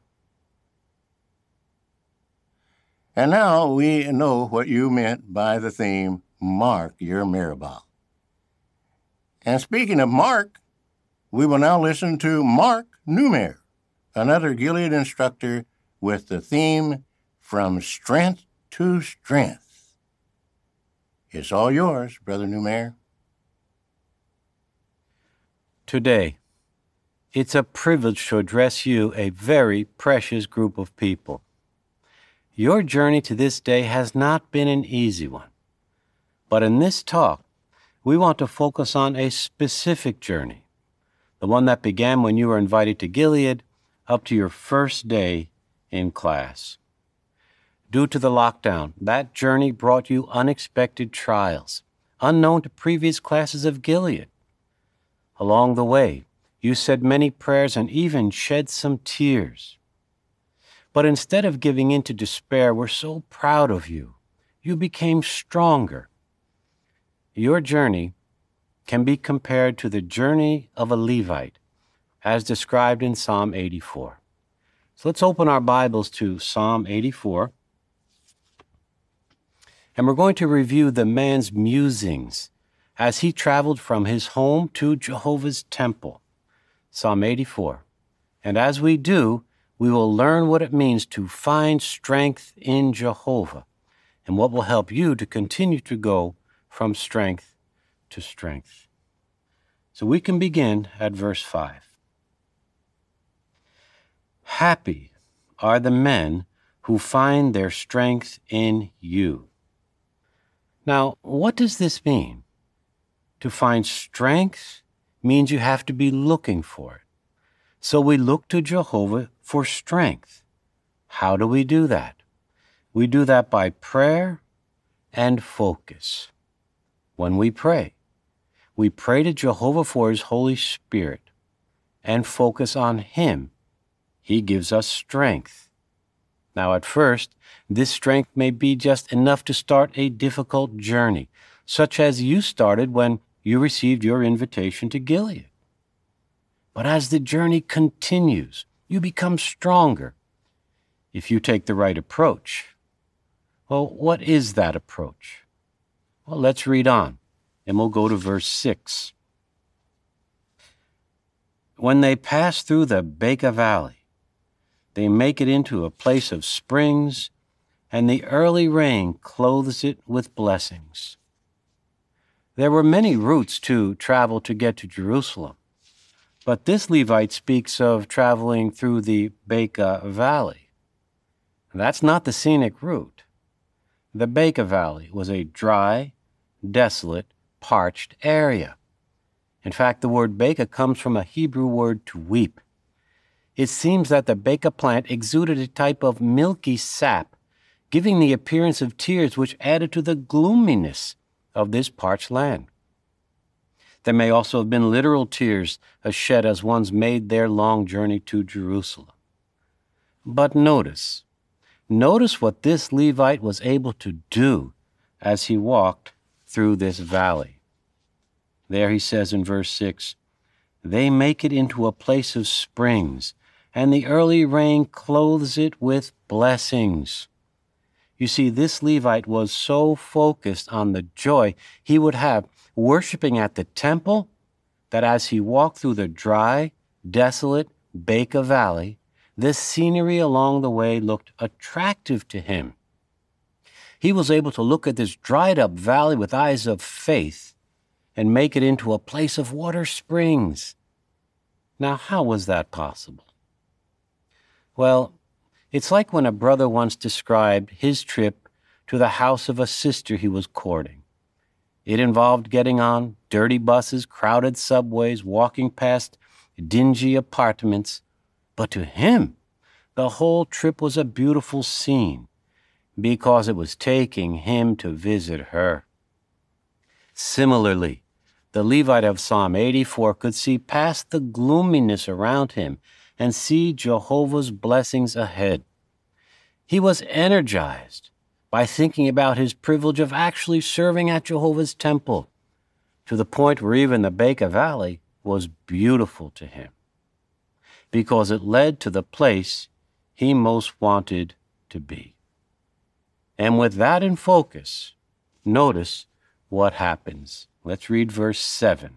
And now we know what you meant by the theme, Mark Your Meribah. And speaking of Mark, we will now listen to Mark Newmer, another Gilead instructor, with the theme, From Strength to Strength. It's all yours, Brother Newmer.
Today, it's a privilege to address you, a very precious group of people. Your journey to this day has not been an easy one. But in this talk, we want to focus on a specific journey, the one that began when you were invited to Gilead up to your first day in class. Due to the lockdown, that journey brought you unexpected trials, unknown to previous classes of Gilead. Along the way, you said many prayers and even shed some tears. But instead of giving in to despair, we're so proud of you. You became stronger. Your journey can be compared to the journey of a Levite, as described in Psalm eighty-four. So let's open our Bibles to Psalm eighty-four, and we're going to review the man's musings as he traveled from his home to Jehovah's temple. Psalm eighty-four. And as we do, we will learn what it means to find strength in Jehovah and what will help you to continue to go from strength to strength. So we can begin at verse five. Happy are the men who find their strength in you. Now, what does this mean? To find strength means you have to be looking for it. So we look to Jehovah for strength. How do we do that? We do that by prayer and focus. When we pray, we pray to Jehovah for His Holy Spirit and focus on Him. He gives us strength. Now, at first, this strength may be just enough to start a difficult journey, such as you started when you received your invitation to Gilead. But as the journey continues, you become stronger if you take the right approach. Well, what is that approach? Well, let's read on, and we'll go to verse six. When they pass through the Baca Valley, they make it into a place of springs, and the early rain clothes it with blessings. There were many routes to travel to get to Jerusalem, but this Levite speaks of traveling through the Baca Valley. That's not the scenic route. The Baca Valley was a dry, desolate, parched area. In fact, the word Baca comes from a Hebrew word to weep. It seems that the Baca plant exuded a type of milky sap giving the appearance of tears which added to the gloominess of this parched land. There may also have been literal tears shed as ones made their long journey to Jerusalem. But notice, notice what this Levite was able to do as he walked through this valley. There he says in verse six, "They make it into a place of springs, and the early rain clothes it with blessings." You see, this Levite was so focused on the joy he would have worshiping at the temple that as he walked through the dry, desolate Baca Valley, this scenery along the way looked attractive to him. He was able to look at this dried-up valley with eyes of faith and make it into a place of water springs. Now, how was that possible? Well, it's like when a brother once described his trip to the house of a sister he was courting. It involved getting on dirty buses, crowded subways, walking past dingy apartments. But to him, the whole trip was a beautiful scene because it was taking him to visit her. Similarly, the Levite of Psalm eighty-four could see past the gloominess around him and see Jehovah's blessings ahead. He was energized by thinking about his privilege of actually serving at Jehovah's temple, to the point where even the Baca Valley was beautiful to him, because it led to the place he most wanted to be. And with that in focus, notice what happens. Let's read verse seven.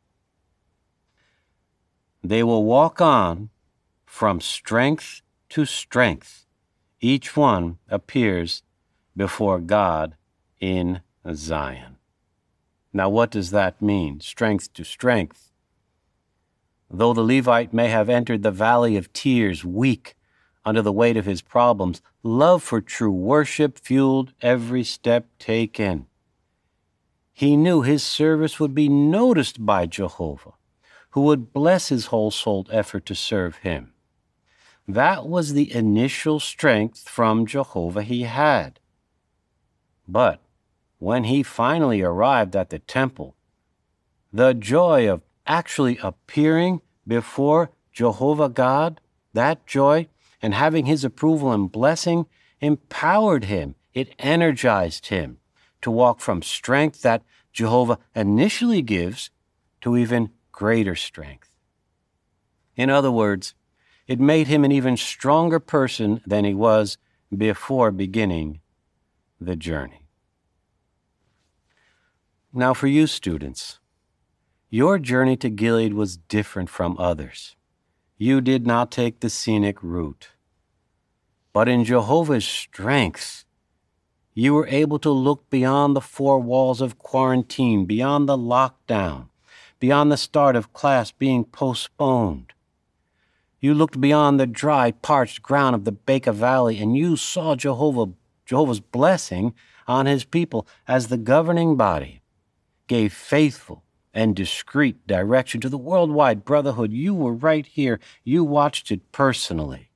They will walk on from strength to strength. Each one appears before God in Zion. Now, what does that mean? Strength to strength. Though the Levite may have entered the valley of tears weak under the weight of his problems, love for true worship fueled every step taken. He knew his service would be noticed by Jehovah, who would bless his whole-souled effort to serve him. That was the initial strength from Jehovah he had. But when he finally arrived at the temple, the joy of actually appearing before Jehovah God, that joy and having his approval and blessing empowered him. It energized him to walk from strength that Jehovah initially gives to even greater strength. In other words, it made him an even stronger person than he was before beginning the journey. Now for you students, your journey to Gilead was different from others. You did not take the scenic route. But in Jehovah's strength, you were able to look beyond the four walls of quarantine, beyond the lockdown, beyond the start of class being postponed. You looked beyond the dry, parched ground of the Baca Valley, and you saw Jehovah, Jehovah's blessing on his people as the governing body gave faithful and discreet direction to the worldwide brotherhood. You were right here. You watched it personally.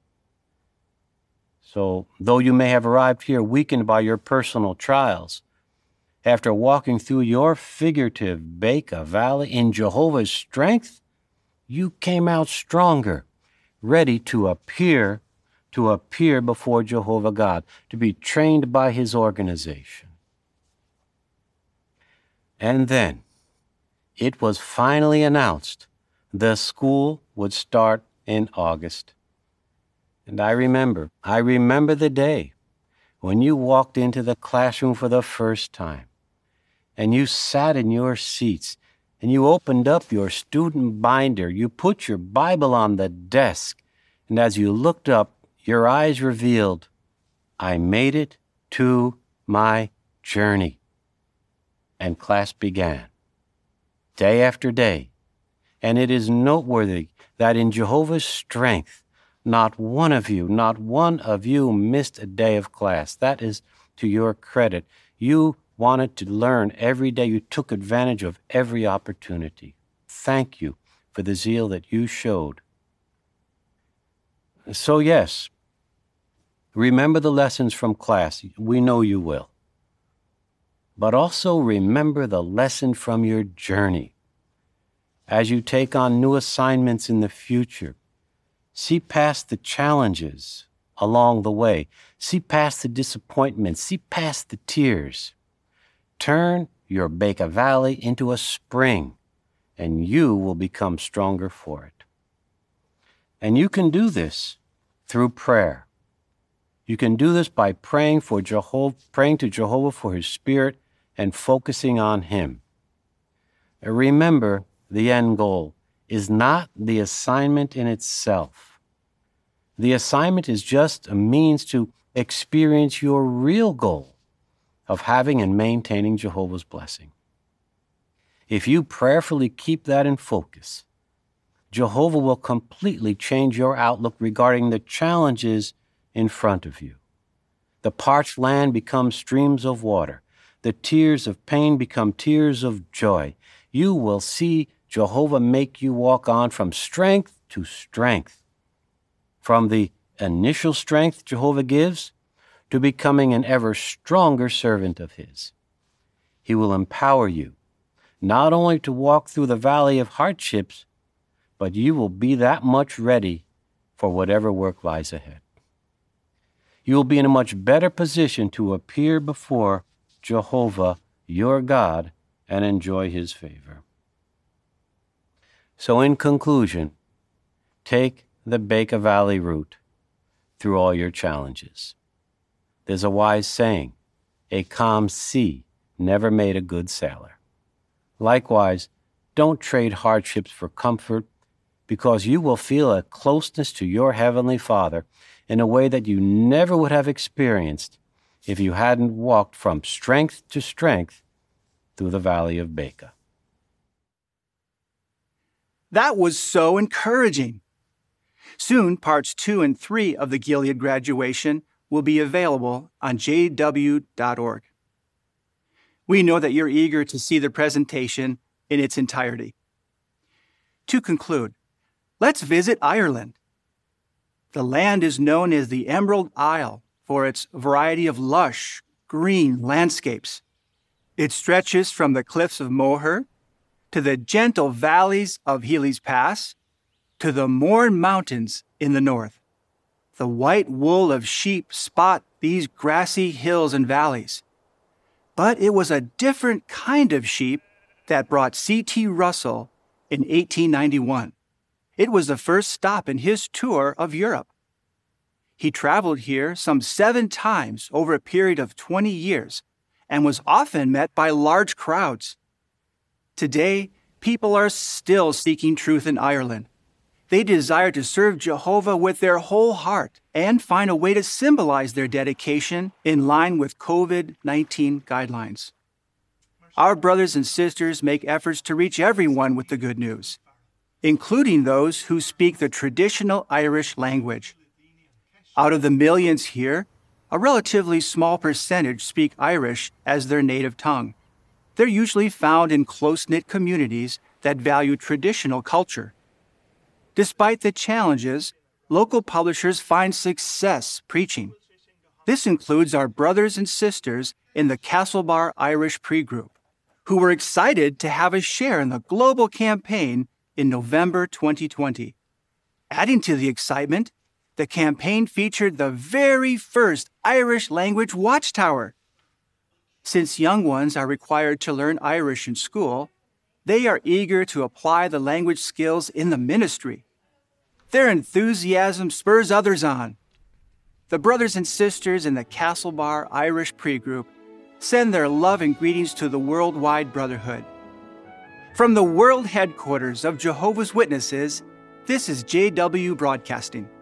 So, though you may have arrived here weakened by your personal trials, after walking through your figurative Baca Valley in Jehovah's strength, you came out stronger, ready to appear, to appear before Jehovah God, to be trained by his organization. And then, it was finally announced the school would start in August. And I remember, I remember the day when you walked into the classroom for the first time, and you sat in your seats, and you opened up your student binder, you put your Bible on the desk, and as you looked up, your eyes revealed, I made it to my journey. And class began, day after day. And it is noteworthy that in Jehovah's strength, not one of you, not one of you missed a day of class. That is to your credit. You wanted to learn every day. You took advantage of every opportunity. Thank you for the zeal that you showed. So yes, Remember the lessons from class. We know you will. But also remember the lesson from your journey. As you take on new assignments in the future, see past the challenges along the way. See past the disappointments. See past the tears. Turn your Baker Valley into a spring, and you will become stronger for it. And you can do this through prayer. You can do this by praying for Jehovah, praying to Jehovah for His Spirit and focusing on Him. And remember, the end goal is not the assignment in itself. The assignment is just a means to experience your real goal of having and maintaining Jehovah's blessing. If you prayerfully keep that in focus, Jehovah will completely change your outlook regarding the challenges in front of you. The parched land becomes streams of water. The tears of pain become tears of joy. You will see Jehovah make you walk on from strength to strength. From the initial strength Jehovah gives to becoming an ever stronger servant of His. He will empower you not only to walk through the valley of hardships, but you will be that much ready for whatever work lies ahead. You will be in a much better position to appear before Jehovah, your God, and enjoy His favor. So in conclusion, take the Baker Valley route through all your challenges. There's a wise saying, a calm sea never made a good sailor. Likewise, don't trade hardships for comfort, because you will feel a closeness to your Heavenly Father in a way that you never would have experienced if you hadn't walked from strength to strength through the Valley of Baker.
That was so encouraging. Soon, parts two and three of the Gilead graduation will be available on j w dot org. We know that you're eager to see the presentation in its entirety. To conclude, let's visit Ireland. The land is known as the Emerald Isle for its variety of lush, green landscapes. It stretches from the cliffs of Moher to the gentle valleys of Healy's Pass to the Mourne Mountains in the north. The white wool of sheep spot these grassy hills and valleys. But it was a different kind of sheep that brought C T Russell in eighteen ninety-one. It was the first stop in his tour of Europe. He traveled here some seven times over a period of twenty years and was often met by large crowds. Today, people are still seeking truth in Ireland. They desire to serve Jehovah with their whole heart and find a way to symbolize their dedication in line with covid nineteen guidelines. Our brothers and sisters make efforts to reach everyone with the good news, including those who speak the traditional Irish language. Out of the millions here, a relatively small percentage speak Irish as their native tongue. They're usually found in close-knit communities that value traditional culture. Despite the challenges, local publishers find success preaching. This includes our brothers and sisters in the Castlebar Irish Pre-Group, who were excited to have a share in the global campaign in November twenty twenty. Adding to the excitement, the campaign featured the very first Irish language watchtower. Since young ones are required to learn Irish in school, they are eager to apply the language skills in the ministry. Their enthusiasm spurs others on. The brothers and sisters in the Castlebar Irish Pre-Group send their love and greetings to the worldwide brotherhood. From the world headquarters of Jehovah's Witnesses, this is J W Broadcasting.